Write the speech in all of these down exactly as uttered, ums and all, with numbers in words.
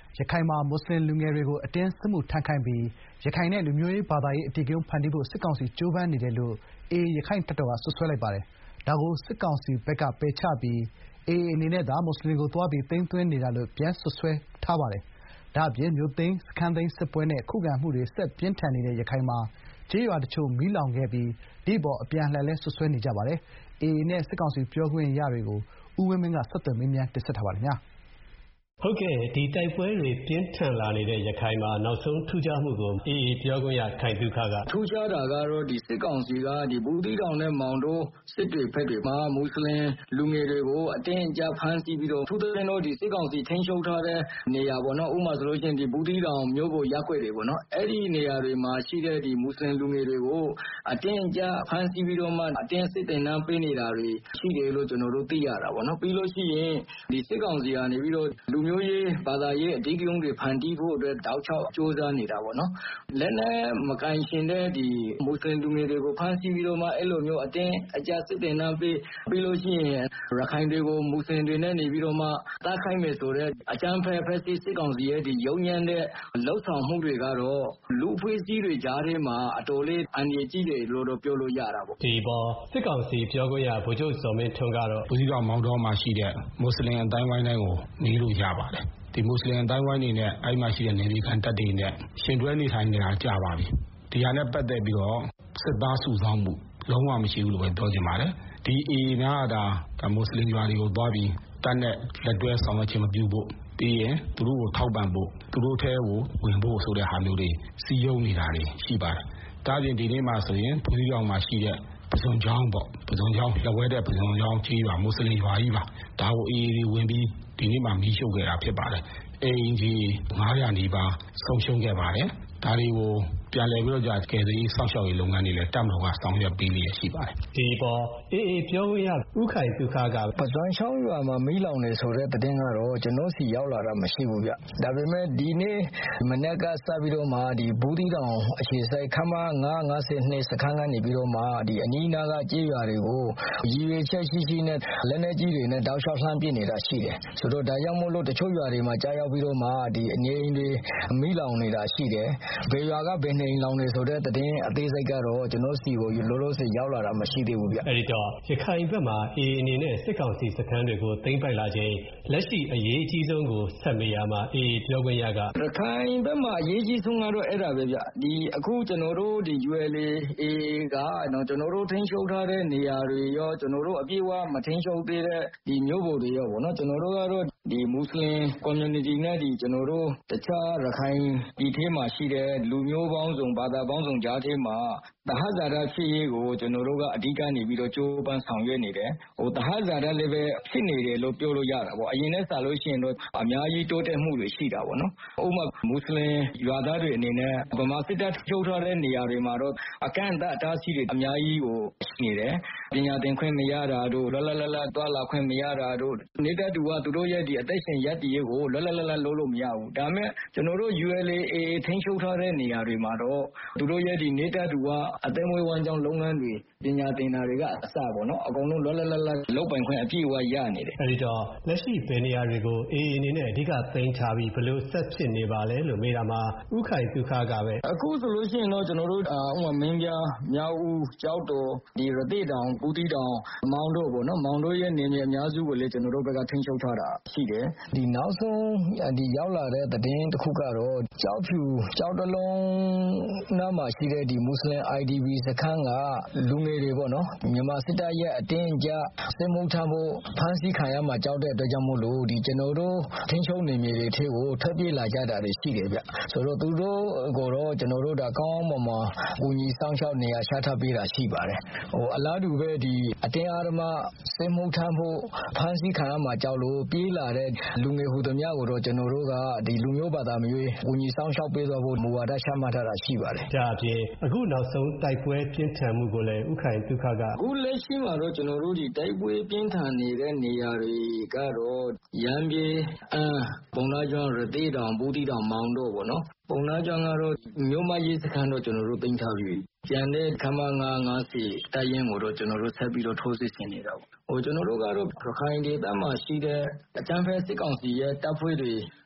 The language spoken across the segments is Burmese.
ရခိုင်မှာမွတ်ဆလင်လူငယ်တွေကိုအတင်းစစ်မှုထမ်းခိုင်းပြီးရခိုင်နဲ့လူမျိုးရေးဘာသာရေးအဓိကရုဏ်းဖန်တီးဖို့စစ်ကောင်စီကြိုးပမ်းနေတယ်လို့ အေအေ ရခိုင့်တပ်တော်ကစွပ်စွဲလိုက်ပါတယ်။ဒါကိုစစ်ကောင်စီဘက်ကပယ်ချပြီး အေအေ အနေနဲ့သာမွတ်ဆလင်တွေကိုသွားပြီးသိမ်းသွင်းနေတာလို့ပြန်စွပ်စွဲထားပါတယ်။ဒါ့အပြင်မြို့သိမ်းစခန်းသိမ်းစစ်ပွဲနဲ့ခုခံမှုတွေဆက်ပြင်းထန်နေတဲ့ရခိုင်မှာကျေးရွာတချို့မီးလောင်ခဲ့ပြီးဒီအပေါ်အပြန်အလှန်လည်းစွပ်စွဲနေကြပါတယ်။အေအေနဲ့စစ်ကောင်စီပြောခွင့်ရတွေကိုဦးဝင်းမင်းကဆက်သွယ်မေးမြန်းတင်ဆက်ထားပါတယ်ခင်ဗျာ။ဟုတ်ကဲ့ဒီတိုက်ပွဲတွေပြင်းထန်လာနေတဲ့ရခိုင်မှာနောက်ဆုံးထူးခြားမှုကိုအေအေပြောခွင့်ရခိုင်သုခကထူးခြားတာကတော့ဒီစစ်ကောင်စီကဒီဘူးသီးတောင်နဲ့မောင်တို့စစ်တွေဖက်တွေမှာမွတ်စလင်လူငယ်တွေကိုအတင်းအကျပ်ဖမ်းဆီးပြီးတော့ထူးထူးခြားတော့ဒီစစ်ကောင်စီထိန်းချုပ်ထားတဲ့နေရာပေါ့နော်ဥပမာဆိုလို့ရှိရင်ဒီဘူးသီးတောင်မြို့ကိုရက်ွက်တွေပေါ့နော်အဲ့ဒီနေရာတွေမှာရှိတဲ့ဒီမွတ်စလင်လူငယ်တွေကိုအတင်းအကျပ်ဖမ်းဆီးပြီးတော့မှအတင်းစစ်တင်နှံပေးနေတာတွေရှိတယ်လို့ကျွန်တော်တို့သိရတာပေါ့နော်ပြီးလို့ရှိရင်ဒီစစ်ကောင်စီကနေပြီးတော့လူမျိုးရေးဘာသာရေးအဓိကရုဏ်းတွေဖန်တီးဖို့အတွက်တောက်ချောက်စူးစမ်းနေတာပေါ့နော်လက်နဲ့မကင်ရှင်တဲ့ဒီမွတ်စလင်လူငယ်တွေကိုဖမ်းဆီးပြီးတော့မှအဲ့လိုမျိုးအတင်းအကျပ်စစ်တင်နှံပေးပြီးလို့ရှိရင်ရခိုင်တွေကိုမွတ်စလင်တွေနဲ့နေပြီးတော့မှတိုက်ခိုက်မယ်ဆိုတော့အကြမ်းဖက်ဖက်စစ်စစ်ကောင်စီရဲ့ဒီရုံညံ့တဲ့လှုပ်ဆောင်မှုတွေကတော့လူအဖွဲ့အစည်းတွေကြားထဲမှာအတော်လေးအန္တရာယ်ကြီးတယ်လို့တော့ပြောလို့ရတာပေါ့ဒီပေါ်စစ်ကောင်စီပြောခွင့်ရဗိုလ်ချုပ်စောမင်းထွန်းကတော့ဦးစီးတော်မောင်တော်မှာရှိတဲ့မွတ်စလင်အတိုင်းဝိုင်းတိုင်းကိုနေလို့ရပါတယ်ဒီမွတ်စလင်အတိုင်းဝိုင်းနေနဲ့အဲ့မှာရှိတဲ့နေပြည်တော်တပ်တွေနဲ့ရှင်တွဲနေထိုင်နေတာကြာပါပြီဒီဟာနဲ့ပတ်သက်ပြီးတော့စစ်သားစုဆောင်းမှုလုံးဝမရှိဘူးလို့ပဲပြောချင်ပါတယ်ဒီအေအေများကဒါမွတ်စလင်ရွာတွေကိုသွားပြီးတပ်နဲ့လက်တွဲဆောင်ရွက်ခြင်းမပြုဖို့ပြီးရင်သူတို့ကိုထောက်ပံ့ဖို့သူတို့ထဲကိုဝင်ဖို့ဆိုတဲ့ဟာမျိုးတွေစီယုံနေတာတွေရှိပါတယ်ဒါပြင်ဒီနေ့မှာဆိုရင်ဘူးသီးတောင်မှာရှိတဲ့ပဇွန်ချောင်းပေါ့ပဇွန်ချောင်းလက်ဝဲတဲ့ပဇွန်ချောင်းကြီးပါမွတ်စလင်ရွာကြီးပါဒါကိုအေအေတွေဝင်ပြီးဒီနေ့မှမီးရှို့ခဲ့တာဖြစ်ပါတယ်အိမ်ကြီးငါးရာနီးပါးဆုံးရှုံးခဲ့ပါတယ်ဒါတွေကိုပြန်လည်ပြီးတော့ကြာကယ်ဆယ်ရေးစောင့်ရှောက်ရေးလုပ်ငန်းတွေလည်းတပ်မတော်ကဆောင်ရွက်ပေးနေရရှိပါတယ်ဒီပေါ်အေအေပြောခွင့်ရဥခိုင်သုခကပဇွန်ချောင်းရွာမှာမီးလောင်နေဆိုတဲ့သတင်းကတော့ကျွန်တော်စီရောက်လာတာမရှိဘူးဗျဒါပေမဲ့ဒီနေ့မနေ့ကစပြီးတော့မှဒီဘူးသီးတောင်အခြေစိုက်ခမငါးငါးဆယ်နှစ်စခန်းကနေပြီးတော့မှဒီအနီးနားကကြေးရွာတွေကိုရည်ရွယ်ချက်ရှိရှိနဲ့လက်နက်ကြီးတွေနဲ့တောက်လျှောက်လှမ်းပစ်နေတာရှိတယ်ဆိုတော့ဒါကြောင့်မို့လို့တချို့ရွာတွေမှာကြားရောက်ပြီးတော့မှဒီအနေအင်းတွေမီးလောင်နေတာရှိတယ်ဘယ်ရွာကဘယ်နေလောင်နေဆိုတဲ့သတင်းအသေးစိတ်ကတော့ကျွန်တော်စီကိုလောလောဆယ်ရောက်လာတာမရှိသေးဘူးဗျအဲ့ဒီတော့ရခိုင်ဘက်မှာအေအေအနေနဲ့စစ်ကောင်စီစခန်းတွေကိုသိမ်းပိုက်လာခြင်းလက်ရှိအရေးအကြီးဆုံးကိုဆက်မေးရမှာအေအေပြောခွင့်ရကရခိုင်ဘက်မှာအရေးကြီးဆုံးကတော့အဲ့ဒါပဲဗျဒီအခုကျွန်တော်တို့ဒီ ယူ အယ် အေ အေကနော်ကျွန်တော်တို့ထိန်းချုပ်ထားတဲ့နေရာတွေရောကျွန်တော်တို့အပြည့်အဝမထိန်းချုပ်သေးတဲ့ဒီမြို့ပေါ်တွေရောပေါ့နော်ကျွန်တော်တို့ကတော့ဒီမွတ်စလင် community နဲ့ဒီကျွန်တော်တို့တခြားရခိုင်ဒီထဲမှာရှိတဲ့လူမျိုးပေါင်းစုံဘာသာပေါင်းစုံကြားထဲမှာတဟဇာတဖြစ်ရေးကိုကျွန်တော်တို့ကအဓိကနေပြီးတော့ကြိုးပမ်းဆောင်ရွက်နေတယ်ဟိုတဟဇာတလည်းပဲဖြစ်နေတယ်လို့ပြောလို့ရတာပေါ့အရင်နဲ့စလို့ရှိရင်တော့အများကြီးတိုးတက်မှုတွေရှိတာပေါ့နော်ဥပမာမွတ်စလင်ရွာသားတွေအနေနဲ့ဗမာစစ်တပ်ချုပ်ထားတဲ့နေရာတွေမှာတော့အကန့်အသတ်အတားအဆီးတွေအများကြီးကိုရှိနေတယ်ပညာသင်ခွင့်မရတာတို့လလလလတွာလာခွင့်မရတာတို့နေတဲ့သူကသူတို့ရဲ့ဒီအသက်ရှင်ရပ်တည်ရေးကိုလလလလလုပ်လို့မရဘူးဒါမဲ့ကျွန်တော်တို့ ယူ အယ် အေ အေ ထိန်းချုပ်ထားတဲ့နေရာတွေမှာတော့သူတို့ရဲ့ဒီနေတဲ့သူကအသက်မွေးဝမ်းကြောင်းလုပ်ငန်းတွေပညာသင်တာတွေကအစပေါ့နော်အကုန်လုံးလောလောလတ်လတ်လုပ်ပိုင်ခွင့်အပြည့်အဝရနေတယ်အဲဒီတော့လက်ရှိဘယ်နေရာတွေကိုအေအေအနေနဲ့အဓိကသိမ်းထားပြီးဘယ်လိုဆက်ဖြစ်နေပါလဲလို့မေးတာမှာဥခိုင်သုခကပဲအခုဆိုလို့ရှိရင်တော့ကျွန်တော်တို့ဥပမာမင်းပြားမြောက်ဦးကြောက်တော်ဒီရသေ့တောင်ဘူးတီတောင်မောင်တို့ပေါ့နော်မောင်တို့ရဲ့နေမြေအများစုကိုလည်းကျွန်တော်တို့ဘက်ကထိန်းချုပ်ထားတာရှိတယ်ဒီနောက်ဆုံးဒီရောက်လာတဲ့သတင်းတစ်ခုကတော့ကြောက်ဖြူကြောက်တလုံးနားမှာရှိတဲ့ဒီမွတ်စလင် အိုင် ဒီ ဘီ စခန်းကလူငယ်တွေပေါ့နော်မြန်မာစစ်တပ်ရဲ့အတင်းအကျပ်စစ်မှုထမ်းဖို့ဖမ်းဆီးခံရမှာကြောက်တဲ့အတွက်ကြောင့်မို့လို့ဒီကျွန်တော်တို့ထိန်းချုပ်နေမြေတွေထဲကိုထွက်ပြေးလာကြတာတွေရှိတယ်ဗျဆိုတော့သူတို့ကိုတော့ကျွန်တော်တို့ဒါကောင်းကောင်းမွန်မွန်ကူညီဆောင်ရှောက်နေရချထားပေးတာရှိပါတယ်ဟိုအလားတူပဲဒီအတင်းအဓမ္မစစ်မှုထမ်းဖို့ဖမ်းဆီးခံရမှာကြောက်လို့ပြေးလာတဲ့လူငယ်ဟူသမျှကိုတော့ကျွန်တော်တို့ကဒီလူမျိုးဘာသာမျိုးကူညီဆောင်ရှောက်ပေးသွားဖို့မူဝါဒချမှတ်ထားတာရှိပါတယ်ဒါအပြင်အခုနောက်ဆုံးတိုက်ပွဲပြင်းထန်မှုကိုလည်းဥခိုင်သုခကအခုလက်ရှိမှာတော့ကျွန်တော်တို့ဒီတိုက်ပွဲပြင်းထန်နေတဲ့နေရာတွေကတော့ရမ်းပြေအမ်းပုံနာကျွန်းရသေးတောင်ဘူးတီတောင်မောင်တို့ပေါ့နော်ပုံနာကျွန်းကတော့မြို့မရေးစခန်းတော့ကျွန်တော်တို့တင်ထားပြီကျန်တဲ့ခမငါးငါးစီတိုင်ရင်ကိုတော့ကျွန်တော်တို့ဆက်ပြီးတော့ထိုးစစ်ဆင်နေတာပေါ့ဟိုကျွန်တော်တို့ကတော့ရခိုင်ဒေသမှာရှိတဲ့အကြမ်းဖက်စစ်ကောင်စီရဲ့တပ်ဖွဲ့တွေ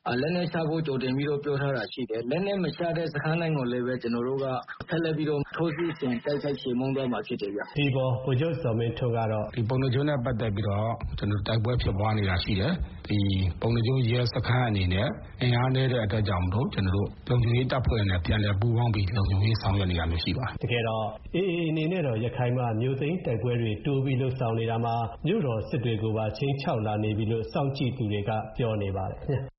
လက်နက်ချဖို့ကြိုတင်ပြီးတော့ပြောထားတာရှိတယ်။လက်နက်မချတဲ့စခန်းတိုင်းကိုလည်းပဲကျွန်တော်တို့ကဆက်လက်ပြီးတော့ထိုးစစ်ဆင်တိုက်ခိုက်ချေမှုန်းသွားမှာဖြစ်တယ်ဗျ။ဒီပေါ်ဗိုလ်ချုပ်ဇော်မင်းထွန်းကတော့ဒီပုံနှကျုံးနဲ့ပတ်သက်ပြီးတော့ကျွန်တော်တိုက်ပွဲဖြစ်ပွားနေတာရှိတယ်။ဒီပုံနှကျုံးရဲစခန်းအနေနဲ့အင်အားနည်းတဲ့အတွက်ကြောင့်မလို့ကျွန်တော်တို့လုံခြုံရေးတပ်ဖွဲ့နဲ့ပြန်လည်ပူးပေါင်းပြီးလုံခြုံရေးဆောင်ရွက်နေရမျိုးရှိပါတယ်။တကယ်တော့ အေအေ အနေနဲ့တော့ရခိုင်မှာမြို့သိမ်းတိုက်ပွဲတွေတိုးပြီးလှုပ်ဆောင်နေတာမှာမြို့တော်စစ်တွေကိုပါချင်းချောက်လာနေပြီလို့စောင့်ကြည့်သူတွေကပြောနေပါတယ်